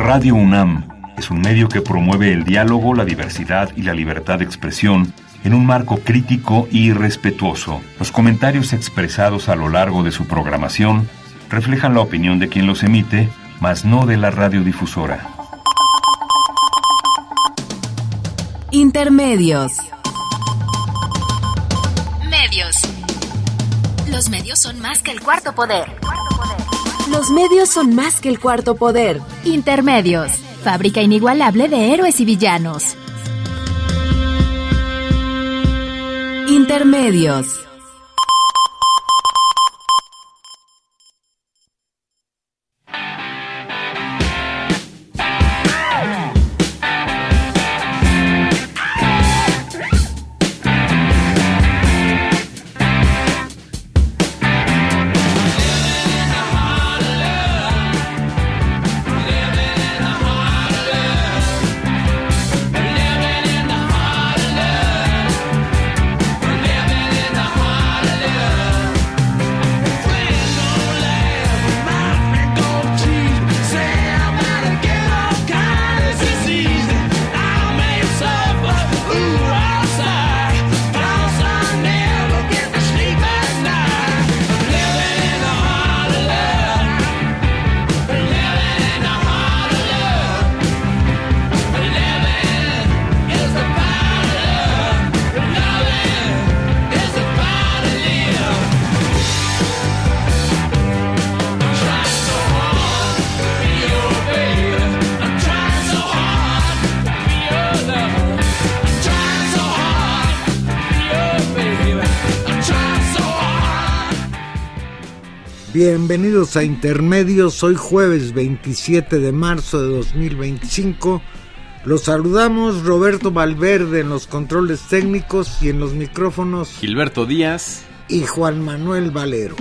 Radio UNAM es un medio que promueve el diálogo, la diversidad y la libertad de expresión en un marco crítico y respetuoso. Los comentarios expresados a lo largo de su programación reflejan la opinión de quien los emite, mas no de la radiodifusora. Intermedios. Medios. Los medios son más que el cuarto poder. Los medios son más que el cuarto poder. Intermedios. Fábrica inigualable de héroes y villanos. Intermedios. Bienvenidos a Intermedios, hoy jueves 27 de marzo de 2025. Los saludamos Roberto Valverde en los controles técnicos y en los micrófonos Gilberto Díaz y Juan Manuel Valero.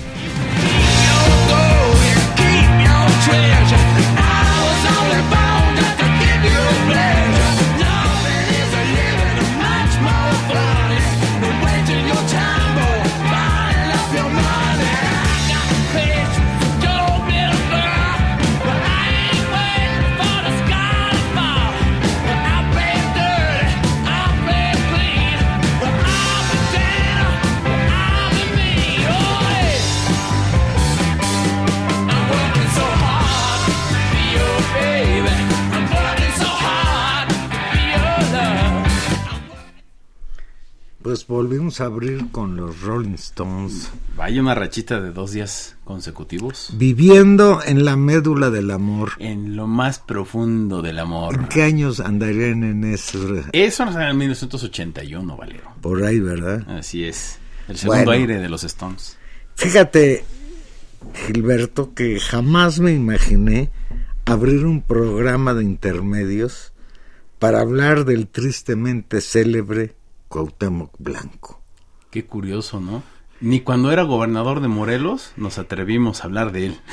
Pues volvimos a abrir con los Rolling Stones. Vaya una rachita de 2 días consecutivos. Viviendo en la médula del amor. En lo más profundo del amor. ¿En qué años andarían en eso? Eso no en 1981, Valero. Por ahí, ¿verdad? Así es. El segundo aire de los Stones. Fíjate, Gilberto, que jamás me imaginé abrir un programa de intermedios para hablar del tristemente célebre Cuauhtémoc Blanco. Qué curioso, ¿no? Ni cuando era gobernador de Morelos nos atrevimos a hablar de él.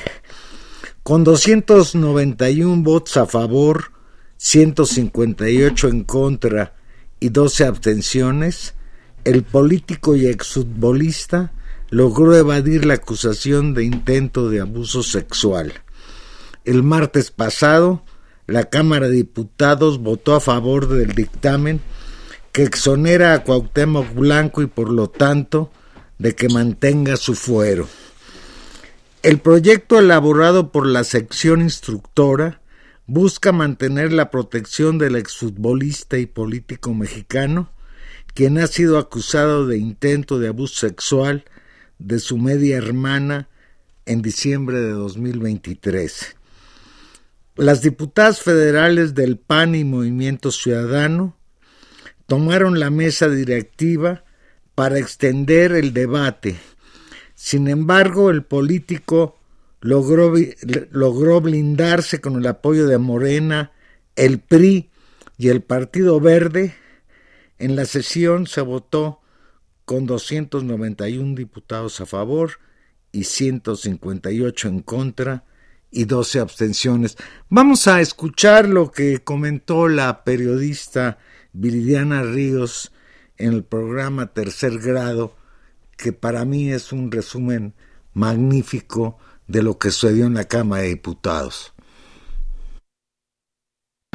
Con 291 votos a favor, 158 en contra y 12 abstenciones, el político y exfutbolista logró evadir la acusación de intento de abuso sexual. El martes pasado, la Cámara de Diputados votó a favor del dictamen que exonera a Cuauhtémoc Blanco y por lo tanto de que mantenga su fuero. El proyecto elaborado por la sección instructora busca mantener la protección del exfutbolista y político mexicano, quien ha sido acusado de intento de abuso sexual de su media hermana en diciembre de 2023. Las diputadas federales del PAN y Movimiento Ciudadano tomaron la mesa directiva para extender el debate. Sin embargo, el político logró blindarse con el apoyo de Morena, el PRI y el Partido Verde. En la sesión se votó con 291 diputados a favor y 158 en contra y 12 abstenciones. Vamos a escuchar lo que comentó la periodista Viridiana Ríos en el programa Tercer Grado, que para mí es un resumen magnífico de lo que sucedió en la Cámara de Diputados.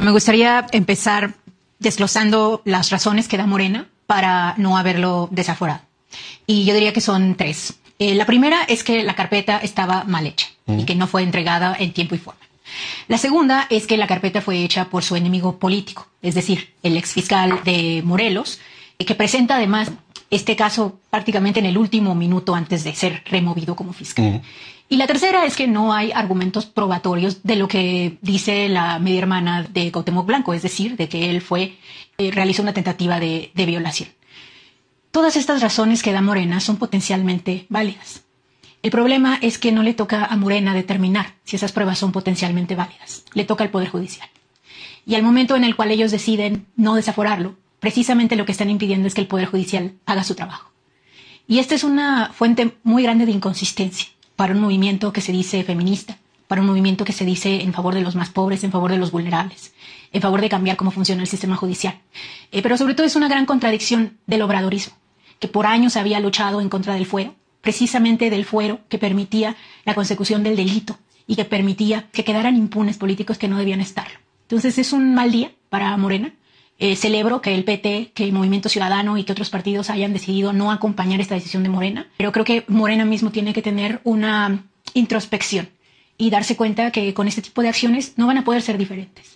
Me gustaría empezar desglosando las razones que da Morena para no haberlo desaforado. Y yo diría que son 3. La primera es que la carpeta estaba mal hecha y que no fue entregada en tiempo y forma. La segunda es que la carpeta fue hecha por su enemigo político, es decir, el exfiscal de Morelos, que presenta además este caso prácticamente en el último minuto antes de ser removido como fiscal. Y la tercera es que no hay argumentos probatorios de lo que dice la media hermana de Cuauhtémoc Blanco, es decir, de que él realizó una tentativa de violación. Todas estas razones que da Morena son potencialmente válidas. El problema es que no le toca a Morena determinar si esas pruebas son potencialmente válidas. Le toca al Poder Judicial. Y al momento en el cual ellos deciden no desaforarlo, precisamente lo que están impidiendo es que el Poder Judicial haga su trabajo. Y esta es una fuente muy grande de inconsistencia para un movimiento que se dice feminista, para un movimiento que se dice en favor de los más pobres, en favor de los vulnerables, en favor de cambiar cómo funciona el sistema judicial. Pero sobre todo es una gran contradicción del obradorismo, que por años había luchado en contra del fuero, precisamente del fuero que permitía la consecución del delito y que permitía que quedaran impunes políticos que no debían estarlo. Entonces es un mal día para Morena. Celebro que el PT, que el Movimiento Ciudadano y que otros partidos hayan decidido no acompañar esta decisión de Morena, pero creo que Morena mismo tiene que tener una introspección y darse cuenta que con este tipo de acciones no van a poder ser diferentes.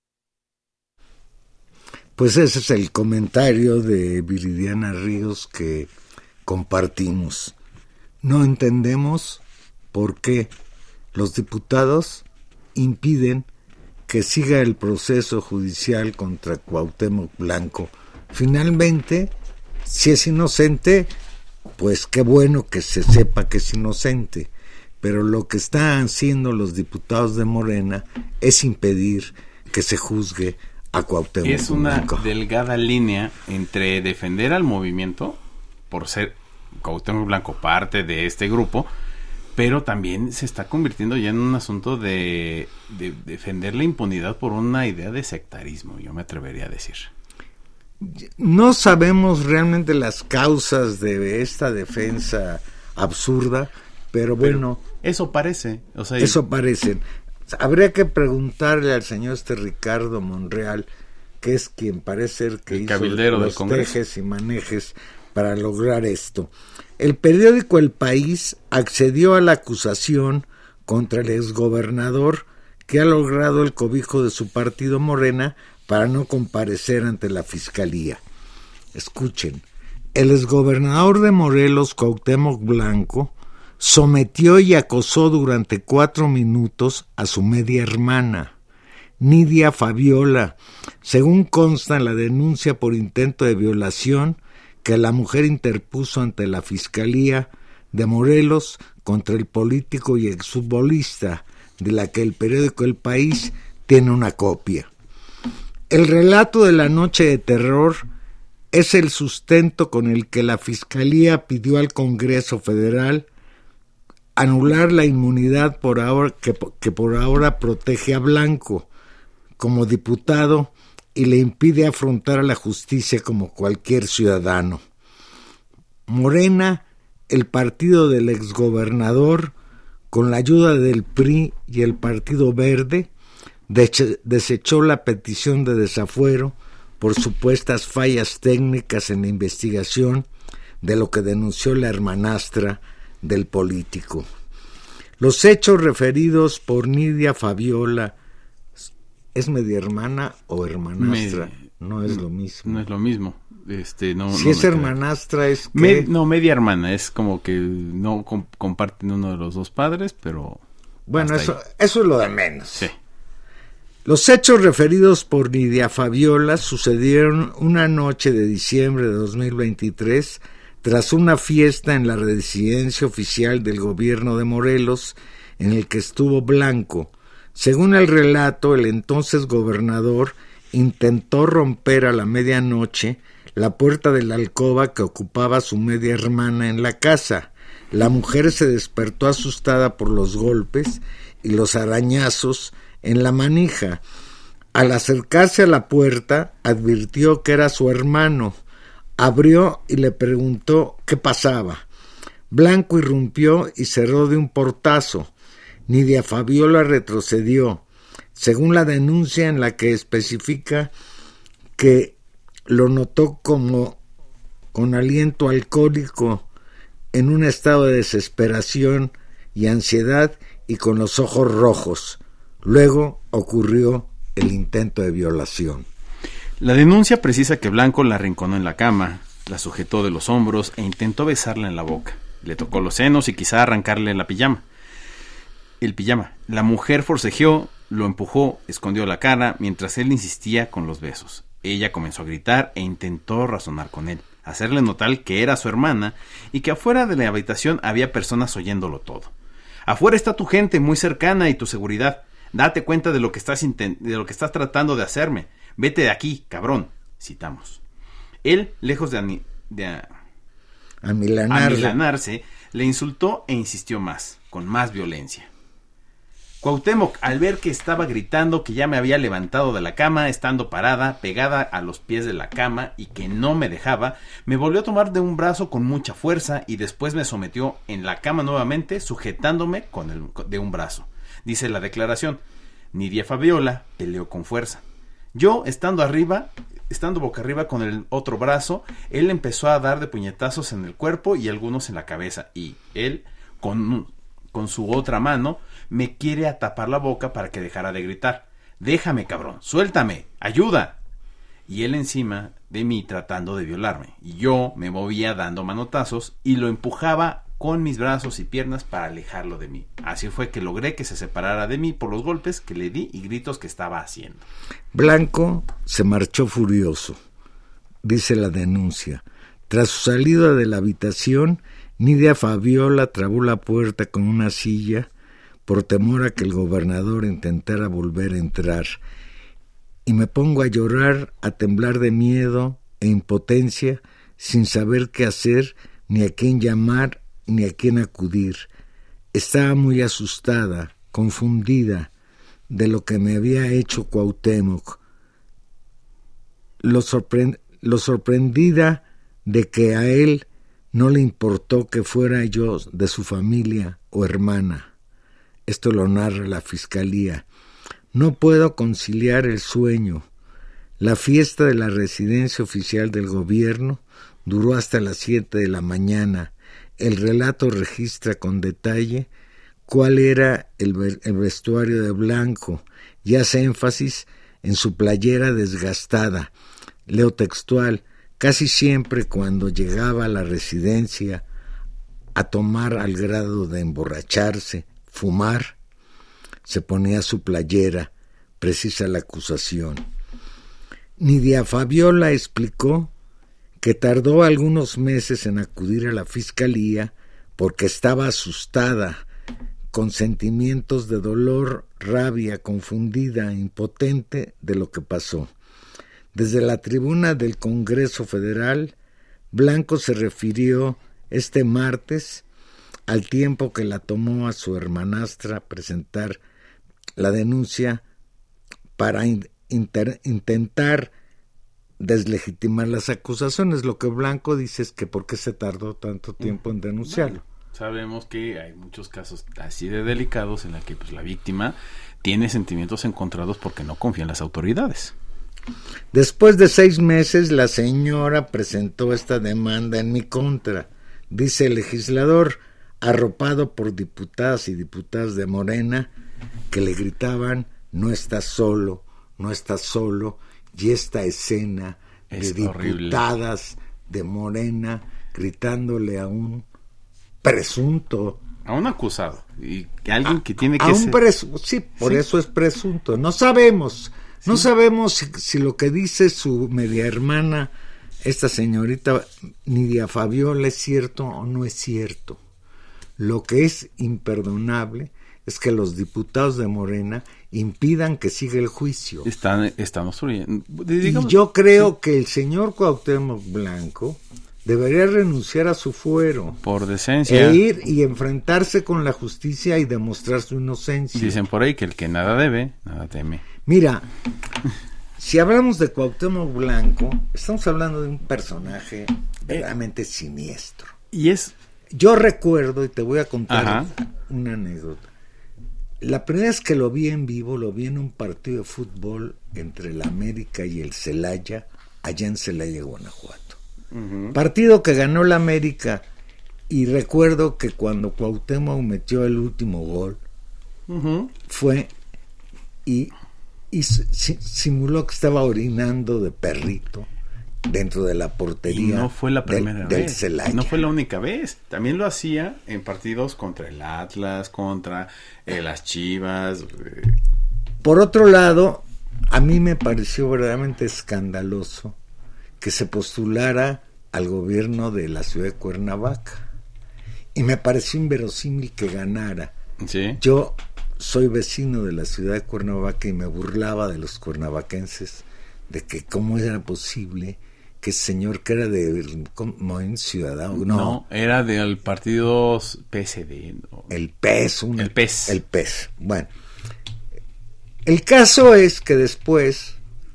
Pues ese es el comentario de Viridiana Ríos que compartimos. No entendemos por qué los diputados impiden que siga el proceso judicial contra Cuauhtémoc Blanco. Finalmente, si es inocente, pues qué bueno que se sepa que es inocente, pero lo que están haciendo los diputados de Morena es impedir que se juzgue a Cuauhtémoc Blanco. Es una delgada línea entre defender al movimiento, por ser Cuauhtémoc Blanco parte de este grupo, pero también se está convirtiendo ya en un asunto de defender la impunidad por una idea de sectarismo, yo me atrevería a decir. No sabemos realmente las causas de esta defensa absurda, pero bueno... Eso parece. O sea, eso parece. Habría que preguntarle al señor Ricardo Monreal, que es quien parece ser que el hizo cabildero los del tejes y manejes para lograr esto. El periódico El País accedió a la acusación contra el exgobernador que ha logrado el cobijo de su partido Morena para no comparecer ante la fiscalía. Escuchen, el exgobernador de Morelos, Cuauhtémoc Blanco, sometió y acosó durante 4 minutos a su media hermana, Nidia Fabiola, según consta en la denuncia por intento de violación que la mujer interpuso ante la Fiscalía de Morelos contra el político y exfutbolista, de la que el periódico El País tiene una copia. El relato de la noche de terror es el sustento con el que la Fiscalía pidió al Congreso Federal anular la inmunidad que por ahora protege a Blanco como diputado y le impide afrontar a la justicia como cualquier ciudadano. Morena, el partido del exgobernador, con la ayuda del PRI y el Partido Verde, desechó la petición de desafuero por supuestas fallas técnicas en la investigación de lo que denunció la hermanastra del político. Los hechos referidos por Nidia Fabiola, ¿es media hermana o hermanastra? No es lo mismo. No es lo mismo. Si es hermanastra es que... media hermana, es como que no comparten uno de los dos padres, pero... Bueno, eso es lo de menos. Sí. Los hechos referidos por Nidia Fabiola sucedieron una noche de diciembre de 2023 tras una fiesta en la residencia oficial del gobierno de Morelos en el que estuvo Blanco. Según el relato, el entonces gobernador intentó romper a la medianoche la puerta de la alcoba que ocupaba su media hermana en la casa. La mujer se despertó asustada por los golpes y los arañazos en la manija. Al acercarse a la puerta, advirtió que era su hermano. Abrió y le preguntó qué pasaba. Blanco irrumpió y cerró de un portazo. Nidia Fabiola retrocedió. según la denuncia en la que especifica que lo notó como con aliento alcohólico, en un estado de desesperación y ansiedad y con los ojos rojos. Luego ocurrió el intento de violación. La denuncia precisa que Blanco la arrinconó en la cama, la sujetó de los hombros e intentó besarla en la boca. Le tocó los senos y quizá arrancarle el pijama. La mujer forcejeó, lo empujó, escondió la cara, mientras él insistía con los besos. Ella comenzó a gritar e intentó razonar con él, hacerle notar que era su hermana y que afuera de la habitación había personas oyéndolo todo. Afuera está tu gente muy cercana y tu seguridad. Date cuenta de lo que estás tratando de hacerme. Vete de aquí, cabrón. Citamos. Él, lejos de amilanarse, le insultó e insistió más, con más violencia. Cuauhtémoc, al ver que estaba gritando que ya me había levantado de la cama, estando parada, pegada a los pies de la cama y que no me dejaba, me volvió a tomar de un brazo con mucha fuerza y después me sometió en la cama nuevamente, sujetándome de un brazo. Dice la declaración, Nidia Fabiola peleó con fuerza. Yo, estando boca arriba con el otro brazo, él empezó a dar de puñetazos en el cuerpo y algunos en la cabeza, y él, con su otra mano, me quiere tapar la boca para que dejara de gritar. Déjame, cabrón, suéltame, ayuda. Y él encima de mí tratando de violarme, y yo me movía dando manotazos y lo empujaba con mis brazos y piernas para alejarlo de mí. Así fue que logré que se separara de mí por los golpes que le di y gritos que estaba haciendo. Blanco se marchó furioso, dice la denuncia. Tras su salida de la habitación, Nidia Fabiola trabó la puerta con una silla por temor a que el gobernador intentara volver a entrar. Y me pongo a llorar, a temblar de miedo e impotencia, sin saber qué hacer, ni a quién llamar, ni a quién acudir. Estaba muy asustada, confundida de lo que me había hecho Cuauhtémoc. Lo sorprendida de que a él no le importó que fuera yo de su familia o hermana. Esto lo narra la fiscalía. No puedo conciliar el sueño. La fiesta de la residencia oficial del gobierno duró hasta las 7 de la mañana. El relato registra con detalle cuál era el vestuario de Blanco y hace énfasis en su playera desgastada. Leo textual: casi siempre cuando llegaba a la residencia a tomar al grado de emborracharse, fumar, se ponía su playera, precisa la acusación. Nidia Fabiola explicó que tardó algunos meses en acudir a la fiscalía porque estaba asustada, con sentimientos de dolor, rabia, confundida, impotente de lo que pasó. Desde la tribuna del Congreso Federal, Blanco se refirió este martes al tiempo que la tomó a su hermanastra presentar la denuncia para intentar deslegitimar las acusaciones. Lo que Blanco dice es que por qué se tardó tanto tiempo en denunciarlo. Bueno, sabemos que hay muchos casos así de delicados en los que la víctima tiene sentimientos encontrados porque no confía en las autoridades. Después de 6 meses, la señora presentó esta demanda en mi contra, dice el legislador, arropado por diputadas y diputadas de Morena que le gritaban: no estás solo, no estás solo. Y esta escena de diputadas de Morena gritándole a un presunto, a un acusado, y que alguien que tiene que ser... Sí, por eso es presunto. No sabemos si lo que dice su media hermana, esta señorita Nidia Fabiola, es cierto o no es cierto. Lo que es imperdonable es que los diputados de Morena impidan que siga el juicio. Estamos y yo creo que el señor Cuauhtémoc Blanco debería renunciar a su fuero. Por decencia. E ir y enfrentarse con la justicia y demostrar su inocencia. Dicen por ahí que el que nada debe, nada teme. Mira, si hablamos de Cuauhtémoc Blanco, estamos hablando de un personaje verdaderamente siniestro. Y es... Yo recuerdo, y te voy a contar una anécdota. La primera vez que lo vi en vivo, lo vi en un partido de fútbol entre el América y el Celaya, allá en Celaya, Guanajuato. Partido que ganó el América, y recuerdo que cuando Cuauhtémoc metió el último gol, fue y simuló que estaba orinando de perrito dentro de la portería. Y no fue la primera del vez. Celaya. No fue la única vez. También lo hacía en partidos contra el Atlas, contra las Chivas. Por otro lado, a mí me pareció verdaderamente escandaloso que se postulara al gobierno de la ciudad de Cuernavaca. Y me pareció inverosímil que ganara. ¿Sí? Yo soy vecino de la ciudad de Cuernavaca y me burlaba de los cuernavaquenses de que cómo era posible que ese señor, que era de Movimiento Ciudadano, no, era del partido PSD, ¿no? El PES. El PES. Bueno, el caso es que después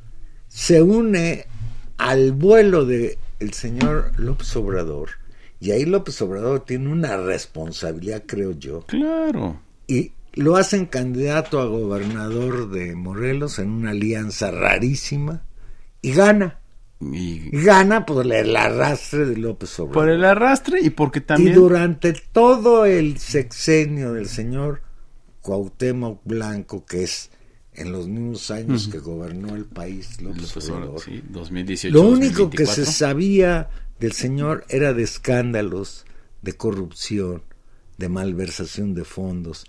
se une al vuelo de el señor López Obrador, y ahí López Obrador tiene una responsabilidad, creo yo. Claro. Y lo hacen candidato a gobernador de Morelos en una alianza rarísima, y gana. Y gana por el arrastre de López Obrador. Por el arrastre y porque también... Y durante todo el sexenio del señor Cuauhtémoc Blanco, que es en los mismos años que gobernó el país López Obrador, sí, 2018, lo único 2024. que se sabía del señor era de escándalos, de corrupción, de malversación de fondos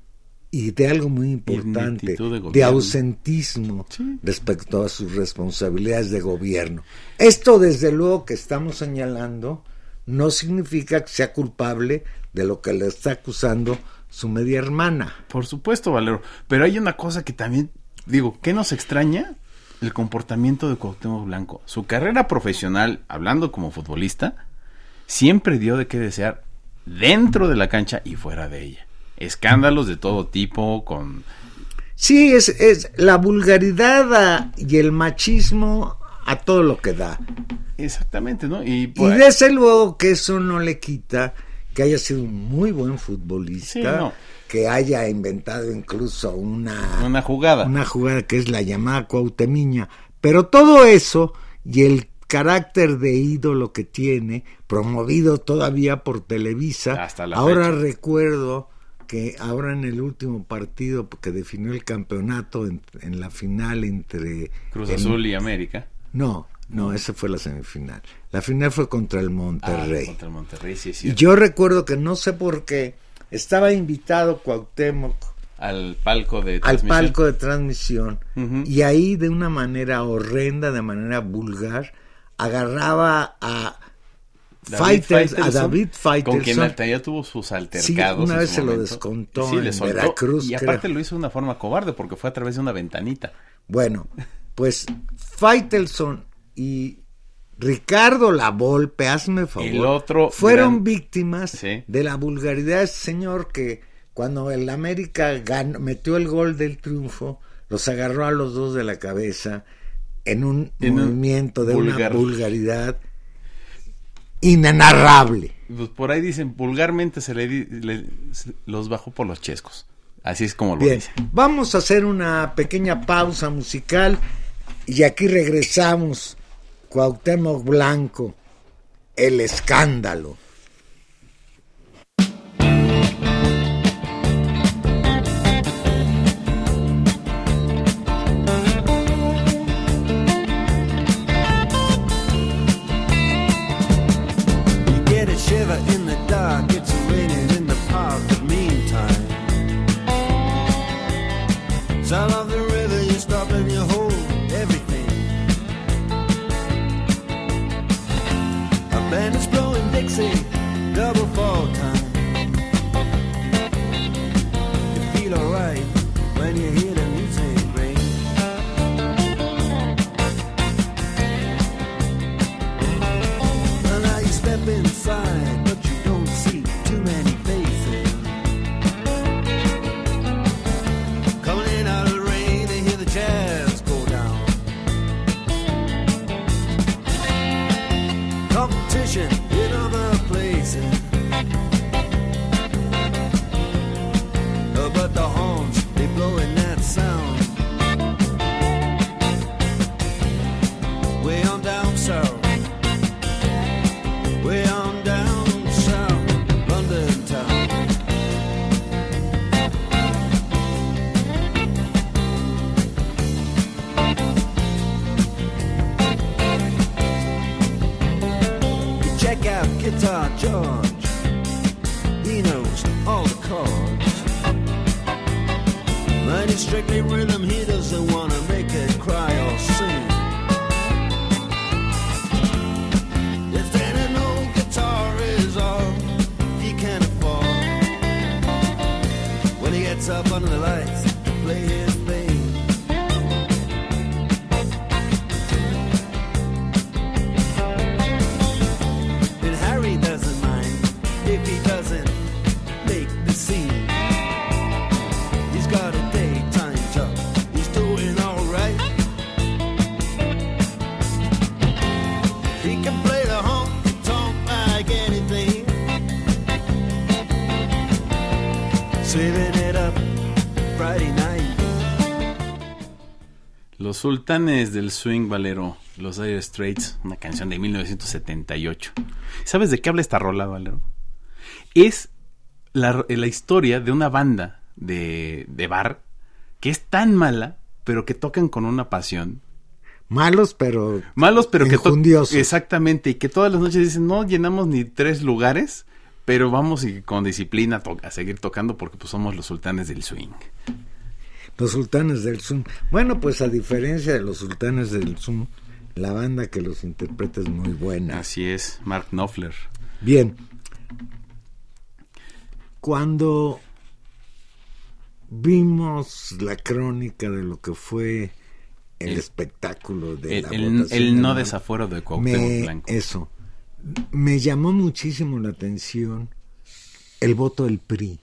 y de algo muy importante, de ausentismo respecto a sus responsabilidades de gobierno. Esto, desde luego, que estamos señalando no significa que sea culpable de lo que le está acusando su media hermana. Por supuesto, Valero, pero hay una cosa que también, digo, ¿qué nos extraña? El comportamiento de Cuauhtémoc Blanco. Su carrera profesional, hablando como futbolista, siempre dio de qué desear dentro de la cancha y fuera de ella. Escándalos de todo tipo, con... Sí, es la vulgaridad y el machismo a todo lo que da. Exactamente, ¿no? Y desde luego que eso no le quita que haya sido un muy buen futbolista, sí, no, que haya inventado incluso una jugada que es la llamada Cuauhtemiña, pero todo eso y el carácter de ídolo que tiene, promovido todavía por Televisa, hasta la ahora fecha. Recuerdo que ahora en el último partido que definió el campeonato en la final entre Cruz Azul y América. No, esa fue la semifinal. La final fue contra el Monterrey. Contra el Monterrey, sí, sí. Y yo recuerdo que no sé por qué estaba invitado Cuauhtémoc al palco de transmisión, y ahí de una manera horrenda, de manera vulgar, agarraba a David Faitelson, con quien ya tuvo sus altercados. Sí, una vez se lo descontó en Veracruz. Y aparte lo hizo de una forma cobarde porque fue a través de una ventanita. Bueno, pues Faitelson y Ricardo Lavolpe, hazme favor, el otro fueron víctimas de la vulgaridad de ese señor que cuando el América metió el gol del triunfo, los agarró a los dos de la cabeza en un movimiento de una vulgaridad inenarrable. Pues por ahí dicen, vulgarmente los bajó por los chescos. Así es como lo dicen. Vamos a hacer una pequeña pausa musical y aquí regresamos. Cuauhtémoc Blanco, el escándalo. Sound of the river, you stop and you hold everything. A band is blowing Dixie. chords. Mighty strictly rhythm, he doesn't wanna make it cry or sing. If then an old guitar is all he can afford, when he gets up under the lights to play his thing. And Harry doesn't mind if he doesn't make the scene. He's got a daytime job, he's doing alright. He can play the honky-tonk like anything, saving it up Friday night. Los Sultanes del Swing, Valero, los Dire Straits, una canción de 1978. ¿Sabes de qué habla esta rola, Valero? Es la historia de una banda de bar que es tan mala, pero que tocan con una pasión. Malos, pero que enjundiosos. Exactamente, y que todas las noches dicen, no llenamos ni 3 lugares, pero vamos y con disciplina a seguir tocando porque pues somos los Sultanes del Swing. Los Sultanes del Swing. Bueno, pues a diferencia de los Sultanes del Swing, la banda que los interpreta es muy buena. Así es, Mark Knopfler. Bien. Cuando vimos la crónica de lo que fue el espectáculo de la votación, el no desafuero de Cuauhtémoc Blanco. Eso. Me llamó muchísimo la atención el voto del PRI.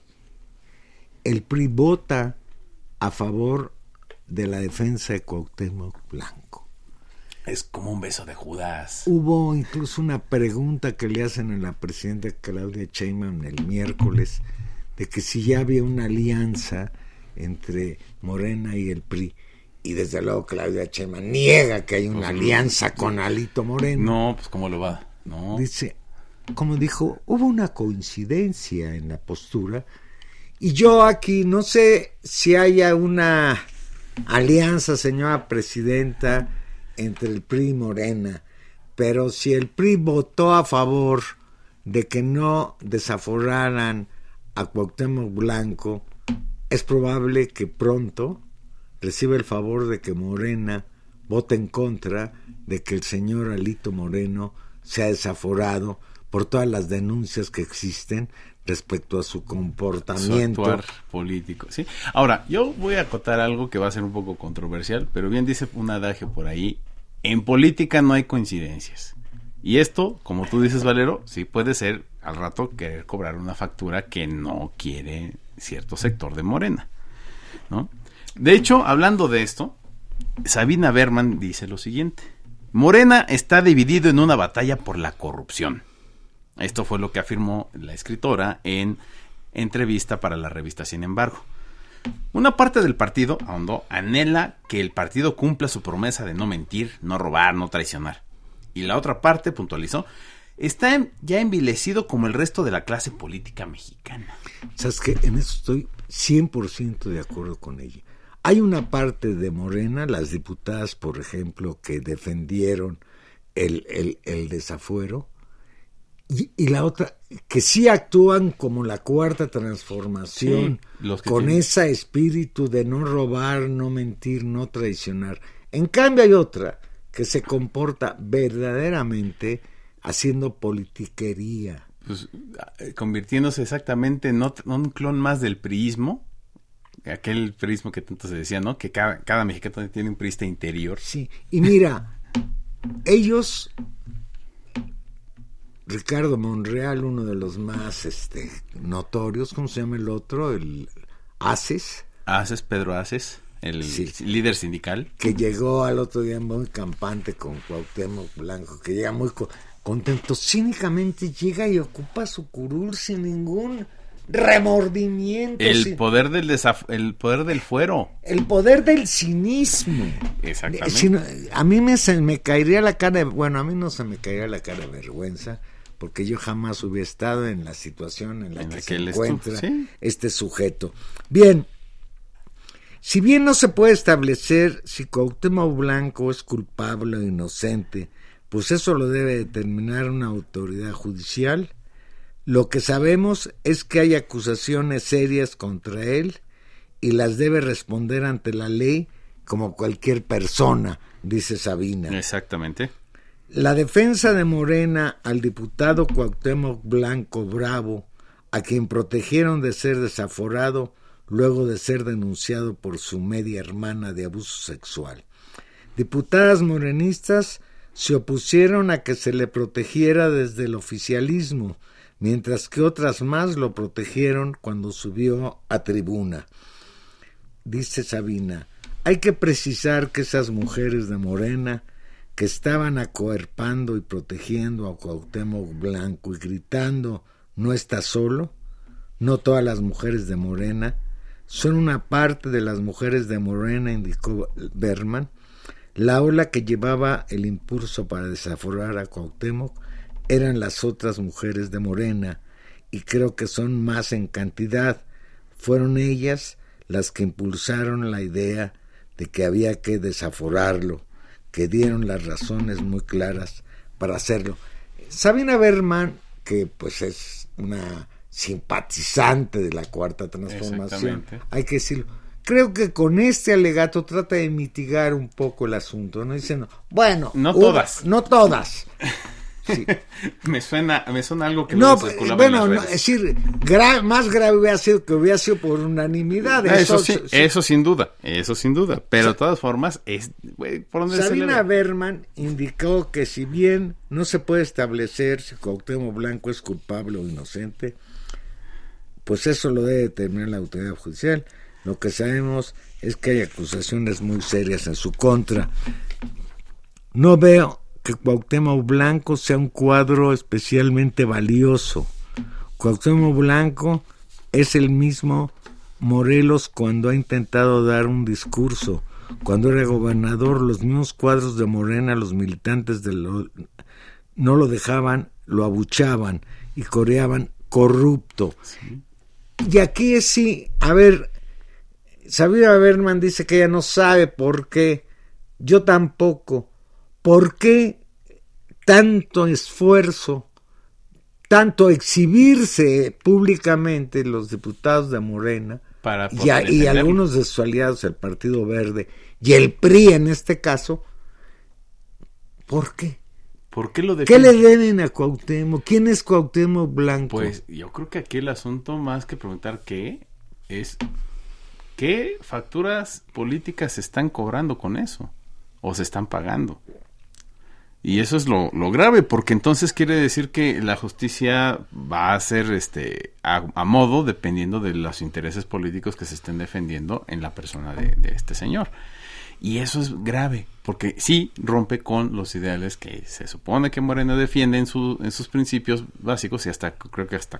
El PRI vota a favor de la defensa de Cuauhtémoc Blanco. Es como un beso de Judas. Hubo incluso una pregunta que le hacen a la presidenta Claudia Sheinbaum el miércoles, de que si ya había una alianza entre Morena y el PRI. Y desde luego Claudia Sheinbaum niega que hay una alianza con Alito Moreno. No, pues ¿cómo lo va? No. Dice, como dijo, hubo una coincidencia en la postura. Y yo aquí no sé si haya una alianza, señora presidenta, entre el PRI y Morena, pero si el PRI votó a favor de que no desaforaran a Cuauhtémoc Blanco, es probable que pronto reciba el favor de que Morena vote en contra de que el señor Alito Moreno sea desaforado por todas las denuncias que existen respecto a su comportamiento, su actuar político, ¿sí? Ahora, yo voy a acotar algo que va a ser un poco controversial, pero bien dice un adagio por ahí, en política no hay coincidencias. Y esto, como tú dices, Valero, sí puede ser al rato querer cobrar una factura que no quiere cierto sector de Morena, ¿no? De hecho, hablando de esto, Sabina Berman dice lo siguiente: Morena está dividido en una batalla por la corrupción. Esto fue lo que afirmó la escritora en entrevista para la revista Sin Embargo. Una parte del partido, ahondó, anhela que el partido cumpla su promesa de no mentir, no robar, no traicionar. Y la otra parte, puntualizó, está ya envilecido como el resto de la clase política mexicana. ¿Sabes qué? En eso estoy 100% de acuerdo con ella. Hay una parte de Morena, las diputadas, por ejemplo, que defendieron el desafuero, y la otra, que sí actúan como la cuarta transformación, sí, con ese espíritu de no robar, no mentir, no traicionar. En cambio hay otra que se comporta verdaderamente haciendo politiquería. Pues, convirtiéndose exactamente en un clon más del priismo, aquel priismo que tanto se decía, ¿no? Que cada mexicano tiene un priista interior. Sí, y mira, ellos... Ricardo Monreal, uno de los más notorios, ¿cómo se llama el otro? El Aces. Pedro Aces, el líder sindical. Que llegó al otro día muy campante con Cuauhtémoc Blanco, que llega muy contento. Cínicamente llega y ocupa su curul sin ningún remordimiento. El poder del fuero. El poder del cinismo. Exactamente. A mí me caería la cara a mí no se me caería la cara de vergüenza, porque yo jamás hubiera estado en la situación en la que se encuentra este sujeto. Bien, si bien no se puede establecer si Cuauhtémoc Blanco es culpable o inocente, pues eso lo debe determinar una autoridad judicial. Lo que sabemos es que hay acusaciones serias contra él y las debe responder ante la ley como cualquier persona, dice Sabina. Exactamente. La defensa de Morena al diputado Cuauhtémoc Blanco Bravo, a quien protegieron de ser desaforado luego de ser denunciado por su media hermana de abuso sexual. Diputadas morenistas se opusieron a que se le protegiera desde el oficialismo, mientras que otras más lo protegieron cuando subió a tribuna. Dice Sabina, hay que precisar que esas mujeres de Morena que estaban acoerpando y protegiendo a Cuauhtémoc Blanco y gritando «no está solo», no todas las mujeres de Morena, son una parte de las mujeres de Morena, indicó Berman. La ola que llevaba el impulso para desaforar a Cuauhtémoc eran las otras mujeres de Morena, y creo que son más en cantidad. Fueron ellas las que impulsaron la idea de que había que desaforarlo, que dieron las razones muy claras para hacerlo. Sabina Berman, que pues es una simpatizante de la Cuarta Transformación, hay que decirlo, creo que con este alegato trata de mitigar un poco el asunto, ¿no? Diciendo, bueno, no todas. No todas. Sí. me suena algo que no, circulaba bueno, en las no, redes. es decir, más grave hubiera sido que hubiera sido por unanimidad. Eso sin duda, pero de todas formas es por donde Sabina Berman indicó que si bien no se puede establecer si Cuauhtémoc Blanco es culpable o inocente, pues eso lo debe determinar la autoridad judicial. Lo que sabemos es que hay acusaciones muy serias en su contra. No veo que Cuauhtémoc Blanco sea un cuadro especialmente valioso. Cuauhtémoc Blanco es el mismo Morelos cuando ha intentado dar un discurso. Cuando era gobernador, los mismos cuadros de Morena, los militantes no lo dejaban, lo abuchaban y coreaban corrupto. Sí. Y aquí sí, a ver, Sabina Berman dice que ella no sabe por qué, yo tampoco. ¿Por qué tanto esfuerzo, tanto exhibirse públicamente los diputados de Morena y algunos de sus aliados, el Partido Verde y el PRI en este caso? ¿Por qué? ¿Por qué lo defienden? ¿Qué le deben a Cuauhtémoc? ¿Quién es Cuauhtémoc Blanco? Pues yo creo que aquí el asunto, más que preguntar qué, es ¿qué facturas políticas se están cobrando con eso? ¿O se están pagando? Y eso es lo grave, porque entonces quiere decir que la justicia va a ser a modo dependiendo de los intereses políticos que se estén defendiendo en la persona de este señor. Y eso es grave, porque sí rompe con los ideales que se supone que Morena defiende en sus principios básicos y hasta creo que hasta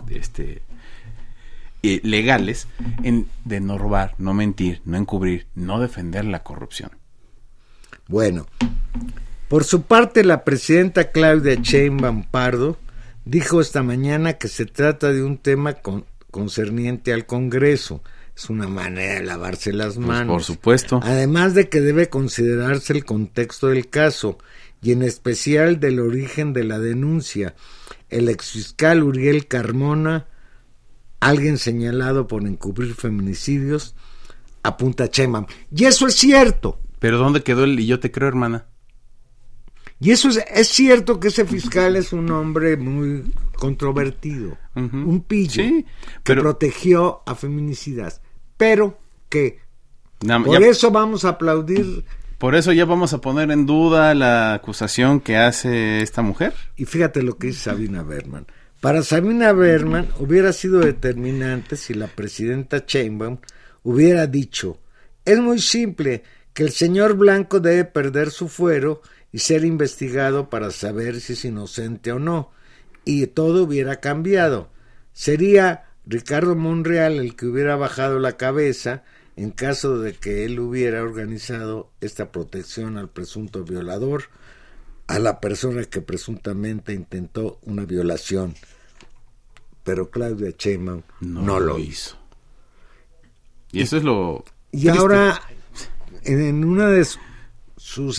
legales, de no robar, no mentir, no encubrir, no defender la corrupción. Bueno, por su parte, la presidenta Claudia Sheinbaum Pardo dijo esta mañana que se trata de un tema concerniente al Congreso. Es una manera de lavarse las manos. Pues por supuesto. Además de que debe considerarse el contexto del caso y en especial del origen de la denuncia. El exfiscal Uriel Carmona, alguien señalado por encubrir feminicidios, apunta a Sheinbaum. Y eso es cierto. ¿Pero dónde quedó el y yo te creo, hermana? Y eso es cierto que ese fiscal es un hombre muy controvertido, un pillo, sí, que protegió a feminicidas, pero que por eso vamos a aplaudir. Por eso ya vamos a poner en duda la acusación que hace esta mujer. Y fíjate lo que dice Sabina Berman. Para Sabina Berman hubiera sido determinante si la presidenta Sheinbaum hubiera dicho, es muy simple, que el señor Blanco debe perder su fuero y ser investigado para saber si es inocente o no, y todo hubiera cambiado. Sería Ricardo Monreal el que hubiera bajado la cabeza en caso de que él hubiera organizado esta protección al presunto violador, a la persona que presuntamente intentó una violación. Pero Claudia Sheinbaum no lo hizo. Y eso es lo y triste. Ahora, en una de sus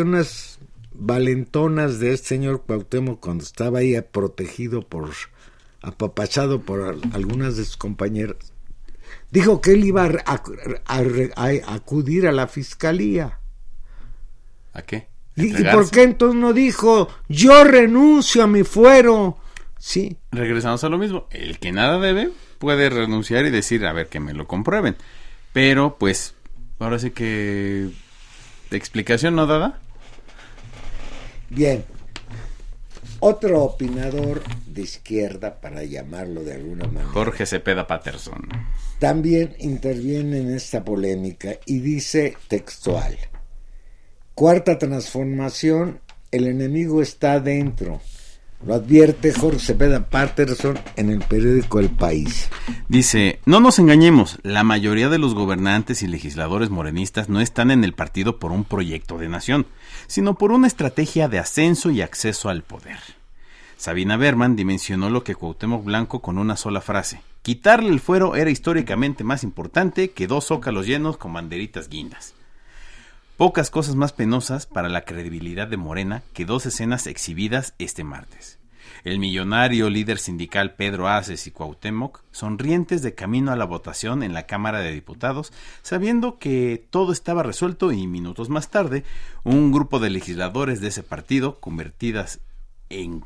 expresiones valentonas de este señor Cuauhtémoc cuando estaba ahí protegido por apapachado por algunas de sus compañeras, dijo que él iba a acudir a la fiscalía. ¿A qué? ¿Y por qué entonces no dijo, yo renuncio a mi fuero? Sí. Regresamos a lo mismo. El que nada debe puede renunciar y decir, a ver, que me lo comprueben. Pero, pues, ahora sí que... ¿de explicación no dada? Bien. Otro opinador de izquierda, para llamarlo de alguna manera, Jorge Cepeda Patterson, también interviene en esta polémica y dice textual: Cuarta transformación, el enemigo está dentro. Lo advierte Jorge Cepeda Patterson en el periódico El País. Dice, no nos engañemos, la mayoría de los gobernantes y legisladores morenistas no están en el partido por un proyecto de nación, sino por una estrategia de ascenso y acceso al poder. Sabina Berman dimensionó lo que Cuauhtémoc Blanco con una sola frase: quitarle el fuero era históricamente más importante que 2 zócalos llenos con banderitas guindas. Pocas cosas más penosas para la credibilidad de Morena que 2 escenas exhibidas este martes. El millonario líder sindical Pedro Aces y Cuauhtémoc, sonrientes de camino a la votación en la Cámara de Diputados, sabiendo que todo estaba resuelto, y minutos más tarde, un grupo de legisladores de ese partido, convertidas en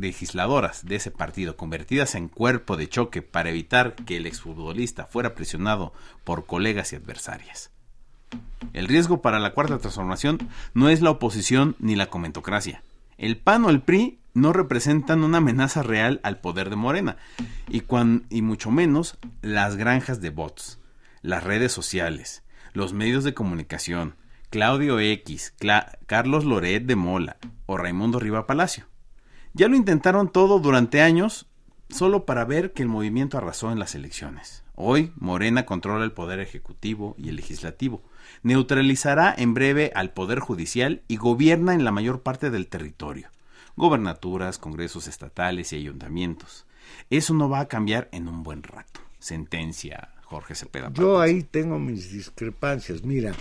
cuerpo de choque para evitar que el exfutbolista fuera presionado por colegas y adversarias. El riesgo para la Cuarta Transformación no es la oposición ni la comentocracia. El PAN o el PRI no representan una amenaza real al poder de Morena, y mucho menos las granjas de bots, las redes sociales, los medios de comunicación, Claudio X, Carlos Loret de Mola o Raimundo Riva Palacio. Ya lo intentaron todo durante años solo para ver que el movimiento arrasó en las elecciones. Hoy Morena controla el poder ejecutivo y el legislativo, neutralizará en breve al poder judicial y gobierna en la mayor parte del territorio, gobernaturas, congresos estatales y ayuntamientos. Eso no va a cambiar en un buen rato, sentencia Jorge Cepeda Patterson. Yo ahí tengo mis discrepancias. Mira,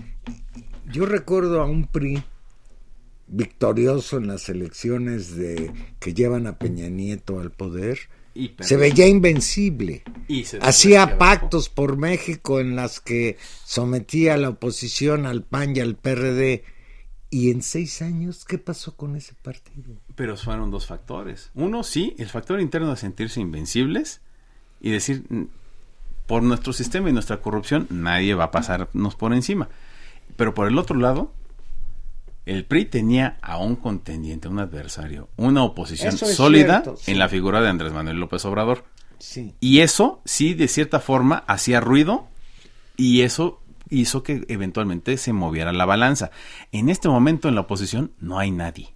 yo recuerdo a un PRI victorioso en las elecciones que llevan a Peña Nieto al poder. Se veía invencible, hacía pactos por México en las que sometía a la oposición al PAN y al PRD, y en 6 años, ¿qué pasó con ese partido? Pero fueron 2 factores. Uno, sí, el factor interno de sentirse invencibles y decir, por nuestro sistema y nuestra corrupción nadie va a pasarnos por encima. Pero por el otro lado, el PRI tenía a un contendiente, un adversario, una oposición sólida, cierto, sí, en la figura de Andrés Manuel López Obrador. Sí. Y eso, sí, de cierta forma, hacía ruido, y eso hizo que eventualmente se moviera la balanza. En este momento en la oposición no hay nadie.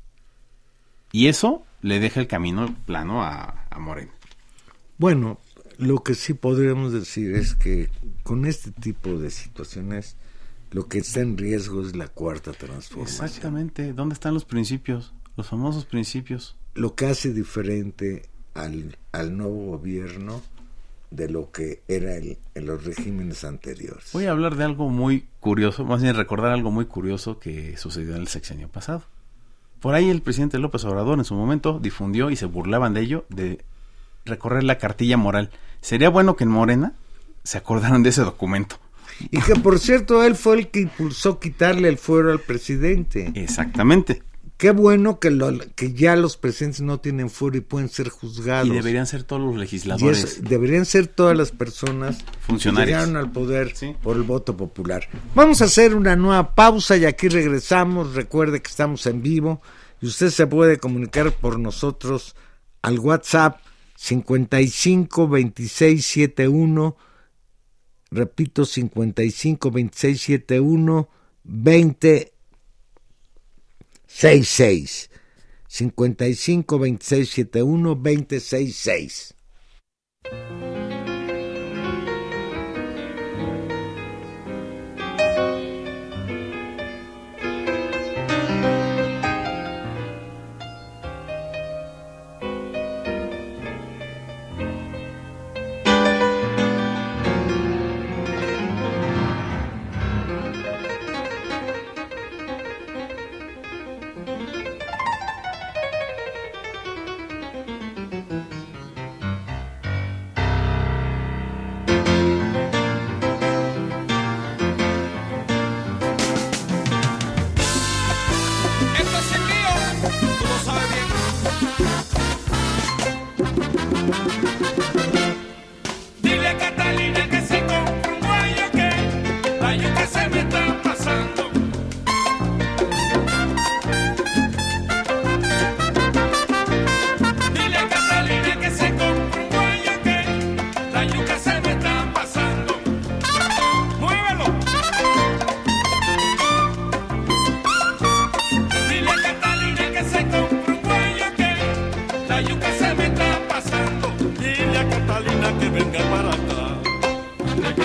Y eso le deja el camino plano a Morena. Bueno, lo que sí podríamos decir es que con este tipo de situaciones, lo que está en riesgo es la Cuarta Transformación. Exactamente. ¿Dónde están los principios? Los famosos principios. Lo que hace diferente al nuevo gobierno de lo que era en los regímenes anteriores. Voy a hablar de algo muy curioso, más bien recordar algo muy curioso que sucedió en el sexenio pasado. Por ahí el presidente López Obrador en su momento difundió, y se burlaban de ello, de recorrer la cartilla moral. Sería bueno que en Morena se acordaran de ese documento. Y que, por cierto, él fue el que impulsó quitarle el fuero al presidente. Exactamente. Qué bueno que ya los presidentes no tienen fuero y pueden ser juzgados. Y deberían ser todos los legisladores. Deberían ser todas las personas funcionarios que llegaron al poder, sí, por el voto popular. Vamos a hacer una nueva pausa y aquí regresamos. Recuerde que estamos en vivo y usted se puede comunicar por nosotros al WhatsApp 55 26 71. Repito, 55 26 71 20 66. 55 26 71 20 66.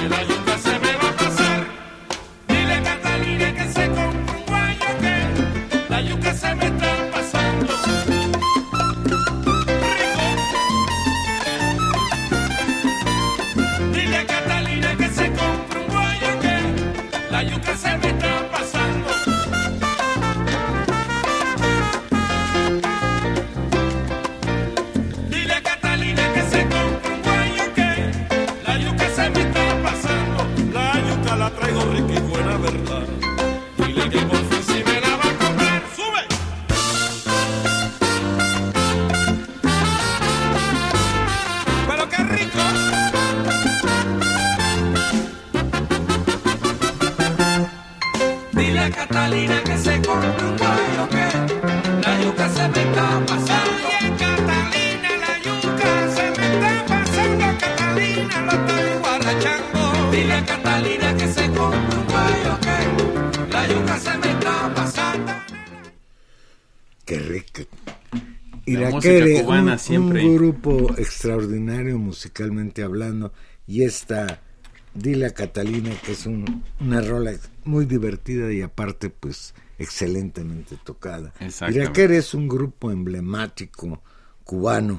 que la yuca se me va a pasar. Dile a Catalina que se compre un guayo que la yuca se me está pasando. Rico. Dile a Catalina que se compre un guayo que la yuca se me está pasando. Dile a Catalina que se compre un guayo que la yuca se me está pasando. La yuca la traigo rica y buena, ¿verdad? Dile que por fin si me la va a comprar. ¡Sube! ¡Pero qué rico! Dile a Catalina que se compre un guayo que la yuca se me está pasando. Oye, Catalina, la yuca se me está pasando. Catalina, lo estoy guarachando. Dile a Catalina que se compre un guayo que la yuca se me está pasando. Qué rico. La Iraquere, música cubana siempre. un grupo extraordinario musicalmente hablando, y esta Dile a Catalina, que es una rola muy divertida y aparte pues excelentemente tocada. Iraquere es un grupo emblemático cubano.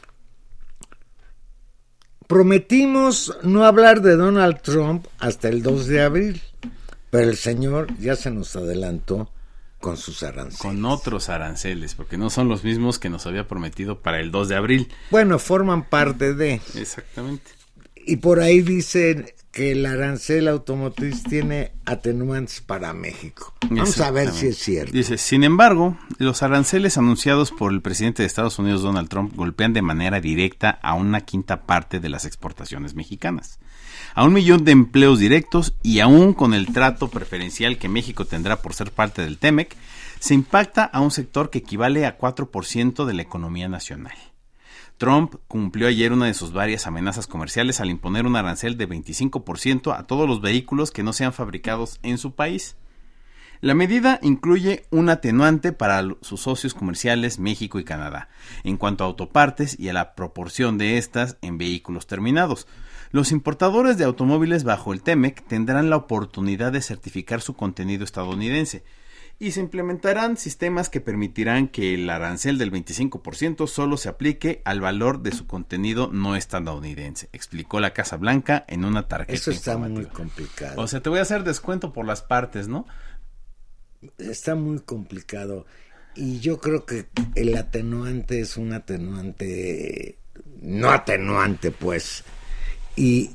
Prometimos no hablar de Donald Trump hasta el 2 de abril, pero el señor ya se nos adelantó con sus aranceles. Con otros aranceles, porque no son los mismos que nos había prometido para el 2 de abril. Bueno, forman parte de... Exactamente. Y por ahí dicen que el arancel automotriz tiene atenuantes para México. Vamos a ver si es cierto. Dice, sin embargo, los aranceles anunciados por el presidente de Estados Unidos, Donald Trump, golpean de manera directa a una quinta parte de las exportaciones mexicanas, a 1 millón de empleos directos, y aún con el trato preferencial que México tendrá por ser parte del TEMEC, se impacta a un sector que equivale a 4% de la economía nacional. Trump cumplió ayer una de sus varias amenazas comerciales al imponer un arancel de 25% a todos los vehículos que no sean fabricados en su país. La medida incluye un atenuante para sus socios comerciales México y Canadá, en cuanto a autopartes y a la proporción de estas en vehículos terminados. Los importadores de automóviles bajo el TEMEC tendrán la oportunidad de certificar su contenido estadounidense, y se implementarán sistemas que permitirán que el arancel del 25% solo se aplique al valor de su contenido no estadounidense, explicó la Casa Blanca en una tarjeta. Eso está informativa. muy complicado. O sea, te voy a hacer descuento por las partes, ¿no? Está muy complicado. Y yo creo que el atenuante es un atenuante, no atenuante, pues. Y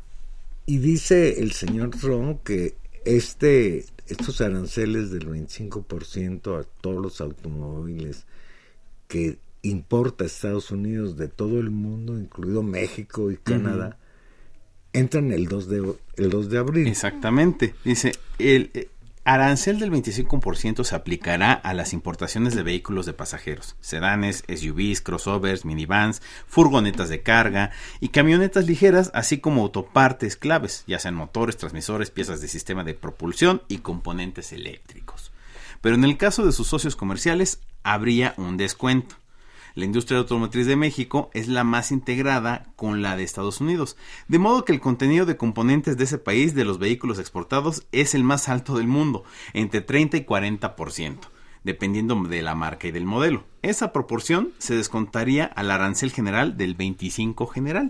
dice el señor Trump que estos aranceles del 25% a todos los automóviles que importa Estados Unidos de todo el mundo, incluido México y Canadá, entran el 2 de abril. Exactamente. Dice, el arancel del 25% se aplicará a las importaciones de vehículos de pasajeros, sedanes, SUVs, crossovers, minivans, furgonetas de carga y camionetas ligeras, así como autopartes claves, ya sean motores, transmisores, piezas de sistema de propulsión y componentes eléctricos. Pero en el caso de sus socios comerciales, habría un descuento. La industria automotriz de México es la más integrada con la de Estados Unidos, de modo que el contenido de componentes de ese país de los vehículos exportados es el más alto del mundo, entre 30 y 40%, dependiendo de la marca y del modelo. Esa proporción se descontaría al arancel general del 25% general.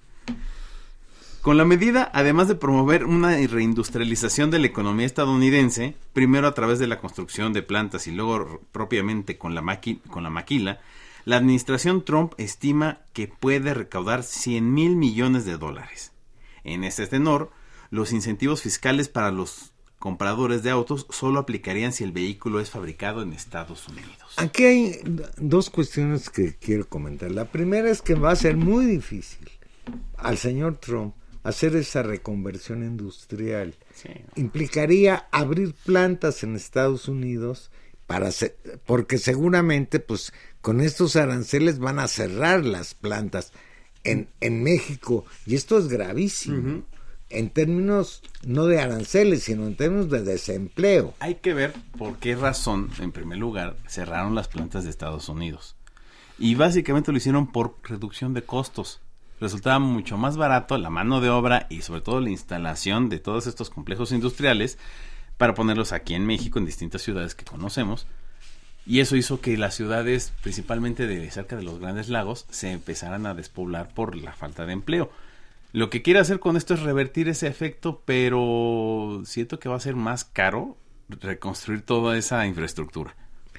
Con la medida, además de promover una reindustrialización de la economía estadounidense, primero a través de la construcción de plantas y luego propiamente con la maquila, la administración Trump estima que puede recaudar $100,000 millones. En este tenor, los incentivos fiscales para los compradores de autos solo aplicarían si el vehículo es fabricado en Estados Unidos. Aquí hay dos cuestiones que quiero comentar. La primera es que va a ser muy difícil al señor Trump hacer esa reconversión industrial. Sí. Implicaría abrir plantas en Estados Unidos porque seguramente pues con estos aranceles van a cerrar las plantas en México, y esto es gravísimo. En términos no de aranceles, sino en términos de desempleo. Hay que ver por qué razón, en primer lugar, cerraron las plantas de Estados Unidos. Y básicamente lo hicieron por reducción de costos. resultaba mucho más barato la mano de obra y sobre todo la instalación de todos estos complejos industriales para ponerlos aquí en México, en distintas ciudades que conocemos. Y eso hizo que las ciudades, principalmente de cerca de los Grandes Lagos, se empezaran a despoblar por la falta de empleo. Lo que quiere hacer con esto es revertir ese efecto, pero siento que va a ser más caro reconstruir toda esa infraestructura.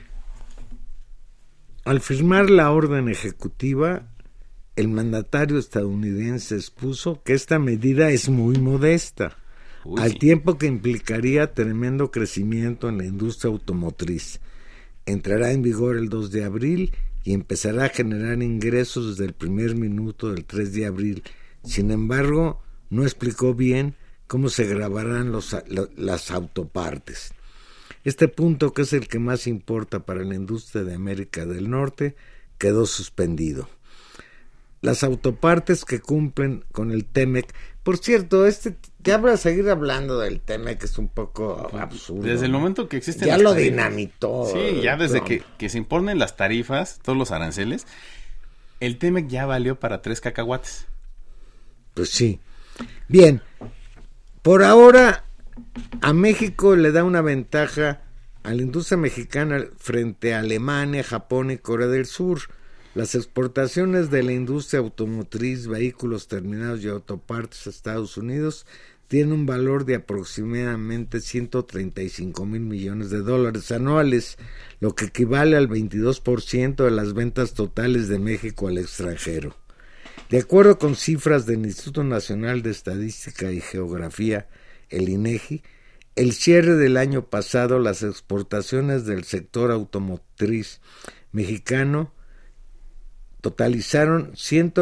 Al firmar la orden ejecutiva, el mandatario estadounidense expuso que esta medida es muy modesta, al tiempo que implicaría tremendo crecimiento en la industria automotriz. Entrará en vigor el 2 de abril y empezará a generar ingresos desde el primer minuto del 3 de abril. Sin embargo, no explicó bien cómo se grabarán las autopartes. Este punto, que es el que más importa para la industria de América del Norte, quedó suspendido. Las autopartes que cumplen con el TEMEC, por cierto, ya voy a seguir hablando del TEMEC, es un poco absurdo. Desde el momento que existen ya las lo tarifas, dinamitó. Sí, ya desde que se imponen las tarifas, todos los aranceles, el TEMEC ya valió para 3 cacahuates. Pues sí. Bien, por ahora a México le da una ventaja a la industria mexicana frente a Alemania, Japón y Corea del Sur. Las exportaciones de la industria automotriz, vehículos terminados y autopartes a Estados Unidos tienen un valor de aproximadamente $135 mil millones anuales, lo que equivale al 22% de las ventas totales de México al extranjero. De acuerdo con cifras del Instituto Nacional de Estadística y Geografía, el INEGI, el cierre del año pasado, las exportaciones del sector automotriz mexicano totalizaron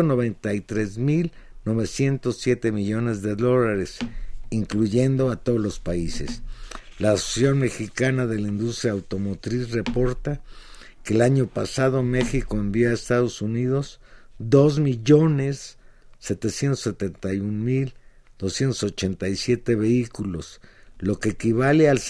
$193.907 millones, incluyendo a todos los países. La Asociación Mexicana de la Industria Automotriz reporta que el año pasado México envió a Estados Unidos 2.771.287 vehículos, lo que equivale al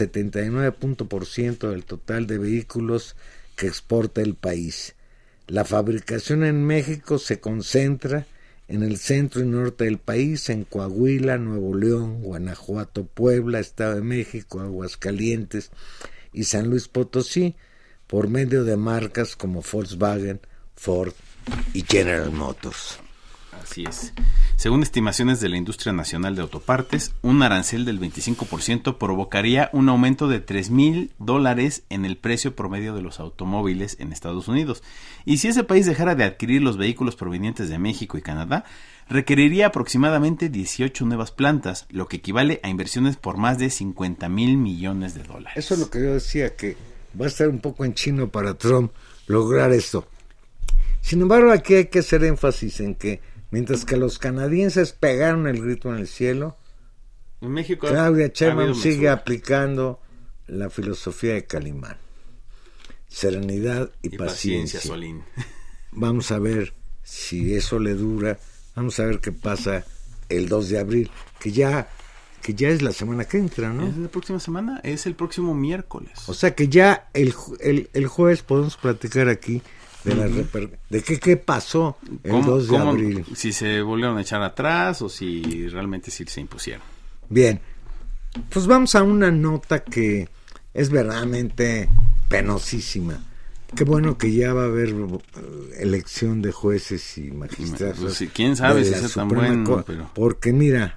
79% del total de vehículos que exporta el país. La fabricación en México se concentra en el centro y norte del país, en Coahuila, Nuevo León, Guanajuato, Puebla, Estado de México, Aguascalientes y San Luis Potosí, por medio de marcas como Volkswagen, Ford y General Motors. Así es. Según estimaciones de la Industria Nacional de Autopartes, un arancel del 25% provocaría un aumento de $3,000 en el precio promedio de los automóviles en Estados Unidos. Y si ese país dejara de adquirir los vehículos provenientes de México y Canadá, requeriría aproximadamente 18 nuevas plantas, lo que equivale a inversiones por más de $50,000 millones. Eso es lo que yo decía, que va a estar un poco en chino para Trump lograr esto. Sin embargo, aquí hay que hacer énfasis en que mientras que los canadienses pegaron el grito en el cielo, en México Claudia Sheinbaum sigue aplicando la filosofía de Calimán. Serenidad y paciencia. Solín. Vamos a ver si eso le dura. Vamos a ver qué pasa el 2 de abril, que ya es la semana que entra, ¿no? Es la próxima semana, es el próximo miércoles. O sea que ya el jueves podemos platicar aquí de qué pasó el 2 de abril. Si se volvieron a echar atrás o si realmente sí se impusieron. Bien, pues vamos a una nota que es verdaderamente penosísima. Qué bueno que ya va a haber elección de jueces y magistrados. Pues, quién sabe si es tan bueno. Pero... Porque mira,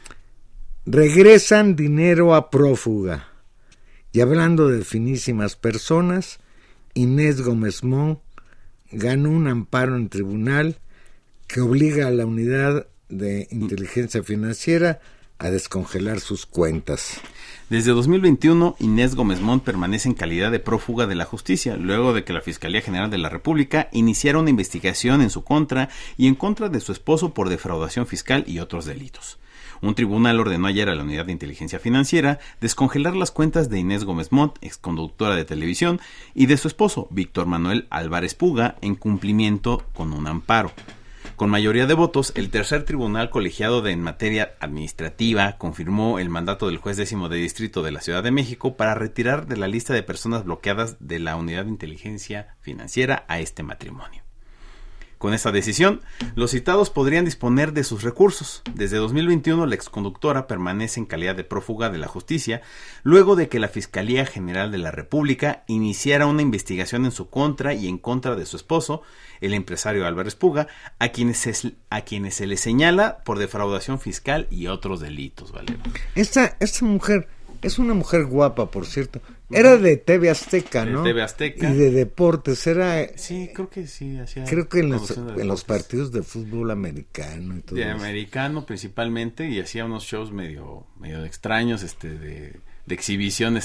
regresan dinero a prófuga. Y hablando de finísimas personas, Inés Gómez Mont ganó un amparo en tribunal que obliga a la unidad de inteligencia financiera a descongelar sus cuentas. Desde 2021, Inés Gómez Mont permanece en calidad de prófuga de la justicia, luego de que la Fiscalía General de la República iniciara una investigación en su contra y en contra de su esposo por defraudación fiscal y otros delitos. Un tribunal ordenó ayer a la Unidad de Inteligencia Financiera descongelar las cuentas de Inés Gómez Mont, exconductora de televisión, y de su esposo, Víctor Manuel Álvarez Puga, en cumplimiento con un amparo. Con mayoría de votos, el tercer tribunal colegiado en materia administrativa confirmó el mandato del juez 10º de distrito de la Ciudad de México para retirar de la lista de personas bloqueadas de la Unidad de Inteligencia Financiera a este matrimonio. Con esta decisión, los citados podrían disponer de sus recursos. Desde 2021, la exconductora permanece en calidad de prófuga de la justicia, luego de que la Fiscalía General de la República iniciara una investigación en su contra y en contra de su esposo, el empresario Álvarez Puga, a quienes se le señala por defraudación fiscal y otros delitos, Valero. Esta mujer es una mujer guapa, por cierto. Era de TV Azteca, ¿no? De TV Azteca. Y de deportes, era... Sí, creo que sí. Creo que en producción los partidos de fútbol americano y todo de eso. americano principalmente, y hacía unos shows medio extraños, de exhibición,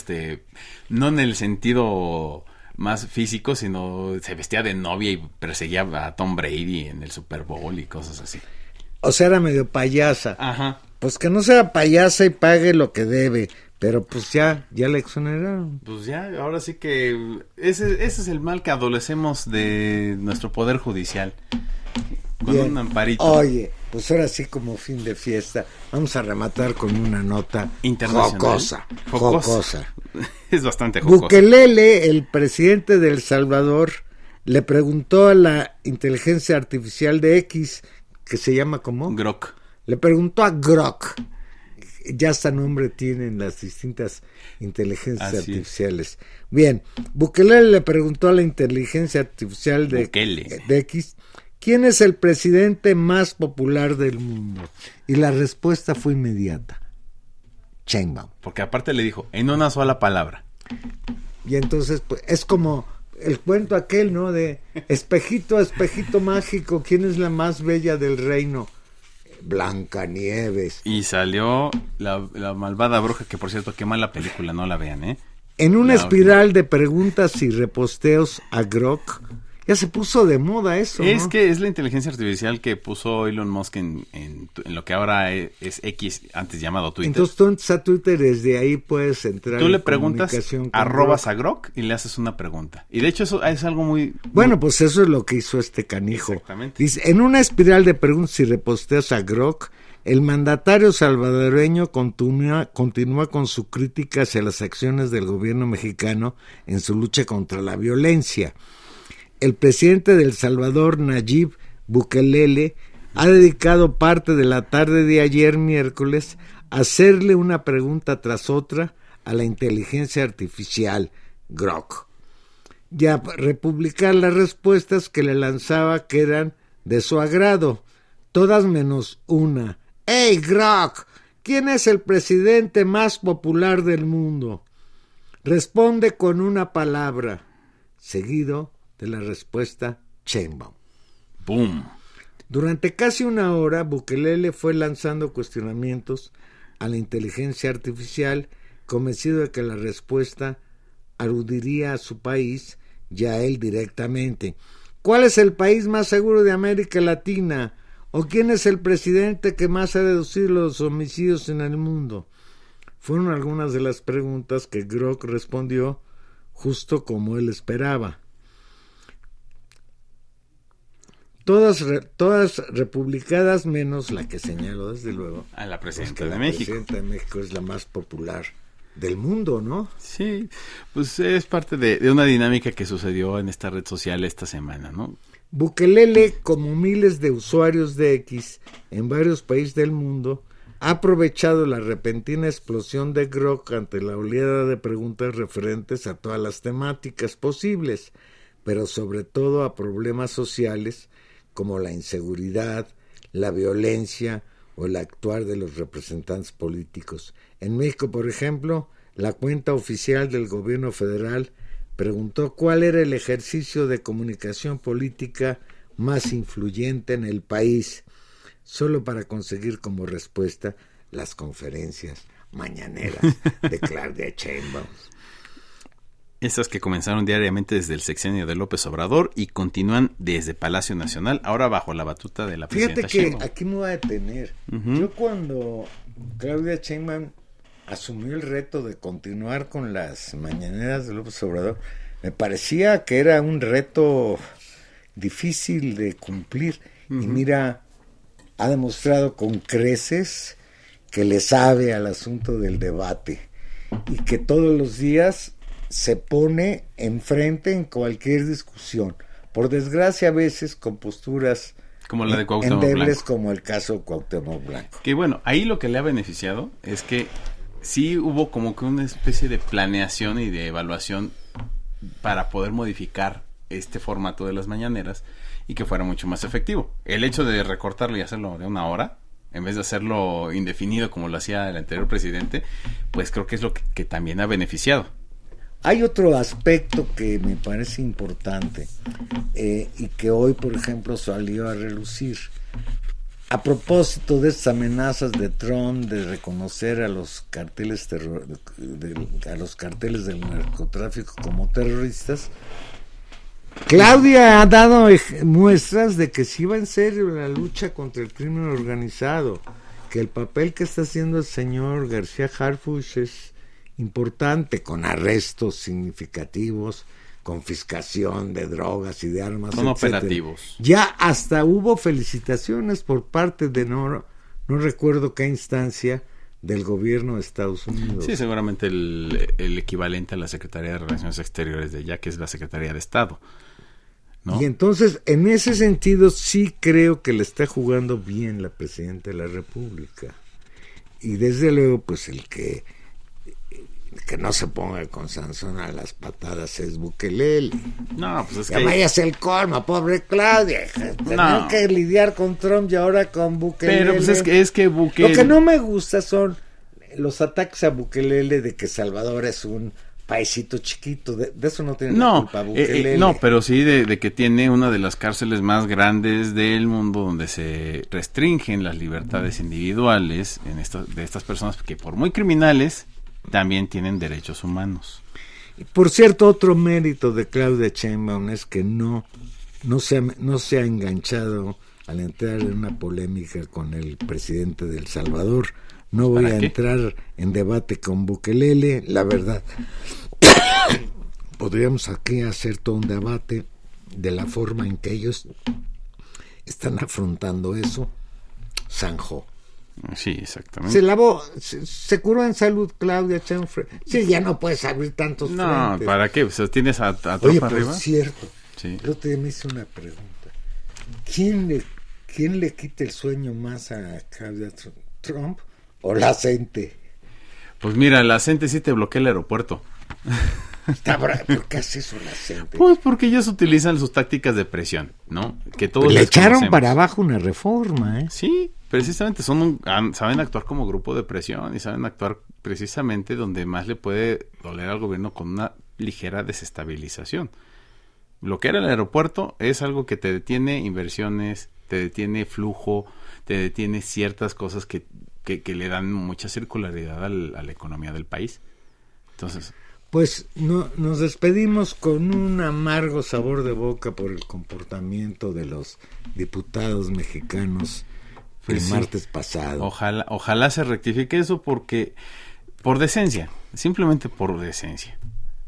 no en el sentido más físico, sino se vestía de novia y perseguía a Tom Brady en el Super Bowl y cosas así. O sea, era medio payasa. Ajá. Pues que no sea payasa y pague lo que debe. Pero pues ya la exoneraron. Pues ya, ahora sí que ese es el mal que adolecemos de nuestro poder judicial. Con Bien. un amparito. Oye, pues ahora sí como fin de fiesta, vamos a rematar con una nota Internacional. jocosa. Es bastante jocosa. Bukelele, el presidente de El Salvador, le preguntó a la inteligencia artificial de X, que se llama ¿cómo? Grok. Le preguntó a Grok. Ya hasta nombre tienen las distintas inteligencias Así artificiales. Bien, Bukelele le preguntó a la inteligencia artificial de X, ¿quién es el presidente más popular del mundo? Y la respuesta fue inmediata: Sheinbaum. Porque aparte le dijo, en una sola palabra. Y entonces, pues, es como el cuento aquel, ¿no? De espejito, espejito mágico, ¿quién es la más bella del reino? Blancanieves. Y salió la malvada bruja, que por cierto, qué mala película, no la vean, ¿eh? En una La espiral de preguntas y reposteos a Grok, ya se puso de moda eso, Es ¿no? que es la inteligencia artificial que puso Elon Musk en lo que ahora es X, antes llamado Twitter. Entonces tú entras a Twitter, desde ahí puedes entrar Tú en le preguntas, comunicación con arrobas Grok. a Grok y le haces una pregunta. Y de hecho eso es algo muy... Bueno, pues eso es lo que hizo este canijo. Exactamente. Dice, en una espiral de preguntas y reposteos a Grok, el mandatario salvadoreño continúa con su crítica hacia las acciones del gobierno mexicano en su lucha contra la violencia. El presidente de El Salvador, Nayib Bukelele, ha dedicado parte de la tarde de ayer miércoles a hacerle una pregunta tras otra a la inteligencia artificial Grok, y a republicar las respuestas que le lanzaba, que eran de su agrado, todas menos una. ¡Hey, Grok! ¿Quién es el presidente más popular del mundo? Responde con una palabra, seguido de la respuesta Sheinbaum. ¡Boom! Durante casi una hora, Bukelele fue lanzando cuestionamientos a la inteligencia artificial, convencido de que la respuesta aludiría a su país y a él directamente. ¿Cuál es el país más seguro de América Latina? ¿O quién es el presidente que más ha reducido los homicidios en el mundo? Fueron algunas de las preguntas que Grok respondió justo como él esperaba. Todas republicadas, menos la que señaló desde luego A la presidenta pues que de la México. presidenta de México es la más popular del mundo, ¿no? Sí, pues es parte de una dinámica que sucedió en esta red social esta semana, ¿no? Bukelele, como miles de usuarios de X en varios países del mundo, ha aprovechado la repentina explosión de Grok ante la oleada de preguntas referentes a todas las temáticas posibles, pero sobre todo a problemas sociales como la inseguridad, la violencia o el actuar de los representantes políticos. En México, por ejemplo, la cuenta oficial del gobierno federal preguntó cuál era el ejercicio de comunicación política más influyente en el país, solo para conseguir como respuesta las conferencias mañaneras de Claudia Sheinbaum. Esas que comenzaron diariamente desde el sexenio de López Obrador y continúan desde Palacio Nacional, ahora bajo la batuta de la presidenta Fíjate que Sheinbaum. aquí me voy a detener. Yo cuando Claudia Sheinbaum asumió el reto de continuar con las mañaneras de López Obrador, me parecía que era un reto difícil de cumplir. Y mira, ha demostrado con creces que le sabe al asunto del debate y que todos los días se pone enfrente en cualquier discusión. por desgracia a veces con posturas Como la de Cuauhtémoc endebles, Blanco. como el caso de Cuauhtémoc Blanco. Que bueno, ahí lo que le ha beneficiado es que sí hubo como que una especie de planeación y de evaluación para poder modificar este formato de las mañaneras y que fuera mucho más efectivo. El hecho de recortarlo y hacerlo de 1 hora, en vez de hacerlo indefinido como lo hacía el anterior presidente, pues creo que es lo que también ha beneficiado. Hay otro aspecto que me parece importante y que hoy, por ejemplo, salió a relucir. A propósito de estas amenazas de Trump de reconocer a los carteles a los carteles del narcotráfico como terroristas, Claudia ha dado muestras de que sí va en serio la lucha contra el crimen organizado, que el papel que está haciendo el señor García Harfuch es importante, con arrestos significativos, confiscación de drogas y de armas, Son etcétera. operativos. Ya hasta hubo felicitaciones por parte de no recuerdo qué instancia del gobierno de Estados Unidos. Sí, seguramente el equivalente a la Secretaría de Relaciones Exteriores de allá, que es la Secretaría de Estado, ¿no? Y entonces, en ese sentido, sí creo que le está jugando bien la Presidenta de la República. Y desde luego, pues el que no se ponga con Sansón a las patadas es Bukele. No, pues es Ya que... váyase el colmo, pobre Claudia. Tener No. que lidiar con Trump y ahora con Bukele. Pero pues es que Bukele... Lo que no me gusta son los ataques a Bukele de que Salvador es un paisito chiquito. De eso no tiene la culpa Bukele. No, pero sí de que tiene una de las cárceles más grandes del mundo donde se restringen las libertades individuales de estas personas que por muy criminales también tienen derechos humanos. Por cierto, otro mérito de Claudia Sheinbaum es que no se ha enganchado al entrar en una polémica con el presidente de El Salvador. No voy a entrar en debate con Bukele, la verdad. Podríamos aquí hacer todo un debate de la forma en que ellos están afrontando eso. Zanjó. Sí, exactamente. Se lavó, se curó en salud Claudia Sheinbaum. Sí, ya no puedes abrir tantos frentes. ¿Para qué? O sea, tienes a tropa Oye, por arriba. cierto, Sí. el otro día me hice una pregunta. ¿Quién le quita el sueño más a Claudia Trump o la gente? Pues mira, la gente sí te bloquea el aeropuerto. ¿Por qué hace eso la gente? Pues porque ellos utilizan sus tácticas de presión, ¿no? Que todos Le les echaron conocemos. para abajo una reforma, ¿eh? Sí, precisamente saben actuar como grupo de presión y saben actuar precisamente donde más le puede doler al gobierno con una ligera desestabilización. Bloquear el aeropuerto es algo que te detiene inversiones, te detiene flujo, te detiene ciertas cosas que le dan mucha circularidad a la economía del país. Entonces, Pues nos despedimos con un amargo sabor de boca por el comportamiento de los diputados mexicanos Pues el sí. martes pasado. ojalá se rectifique eso porque por decencia, simplemente por decencia.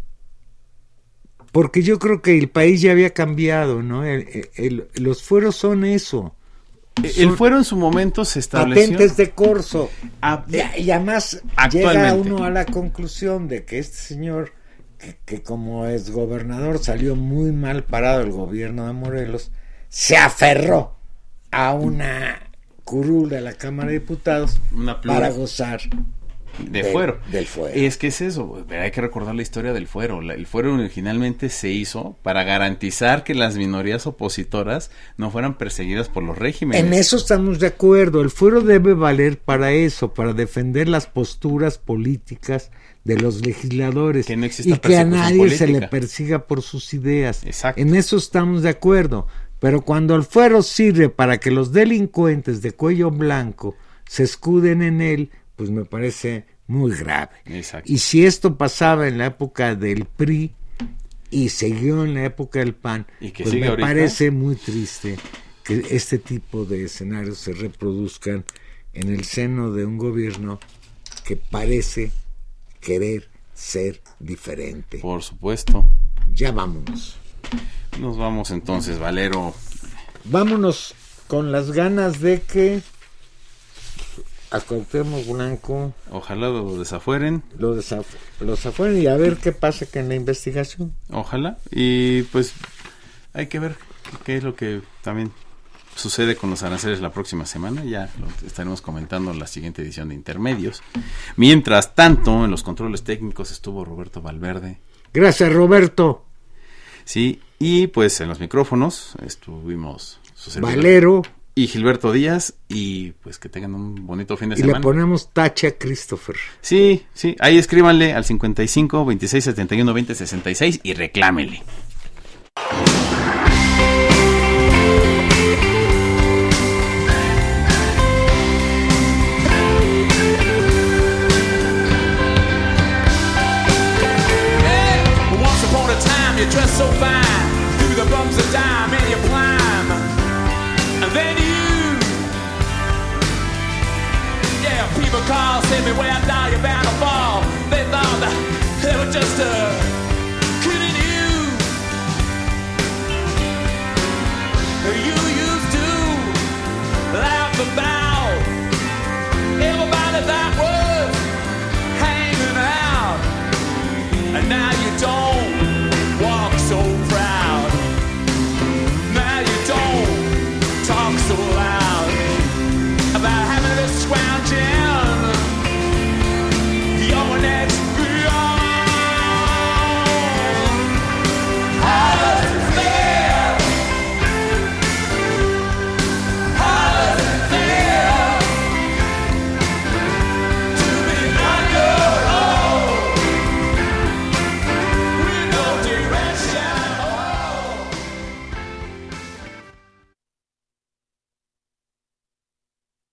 Porque yo creo que el país ya había cambiado, ¿no? Los fueros son eso. El fuero en su momento se estableció. Patentes de corso. Ah, Y además actualmente. llega uno a la conclusión de que este señor, que como es gobernador salió muy mal parado el gobierno de Morelos, se aferró a una curul de la Cámara de Diputados Una pluma. para gozar de fuero. Del fuero. Es que es eso, hay que recordar la historia del fuero. El fuero originalmente se hizo para garantizar que las minorías opositoras no fueran perseguidas por los regímenes. En eso estamos de acuerdo. El fuero debe valer para eso, para defender las posturas políticas de los legisladores Que no exista y que a persecución nadie se le política. persiga por sus ideas. Exacto. En eso estamos de acuerdo. Pero cuando el fuero sirve para que los delincuentes de cuello blanco se escuden en él, pues me parece muy grave. Exacto. Y si esto pasaba en la época del PRI y siguió en la época del PAN, ¿Y que pues sigue me ahorita? parece muy triste que este tipo de escenarios se reproduzcan en el seno de un gobierno que parece querer ser diferente. Por supuesto. Ya vámonos. Nos vamos entonces, Valero. Vámonos con las ganas de que a Cuauhtémoc Blanco Ojalá lo desafueren. los afuera y a ver qué pasa con la investigación. Ojalá. Y pues hay que ver qué es lo que también sucede con los aranceles la próxima semana. Ya lo estaremos comentando en la siguiente edición de Intermedios. Mientras tanto, en los controles técnicos estuvo Roberto Valverde. Gracias, Roberto. Sí, y pues en los micrófonos estuvimos su servidor Valero. y Gilberto Díaz, y pues que tengan un bonito fin de Y semana. le ponemos tache a Christopher. Sí, ahí escríbanle al 55 26 71 20 66 y reclámenle. Once upon a time you dressed so fine, through the bumps of dime and you climb, and then yeah, people call, say me where now you're bound to fall.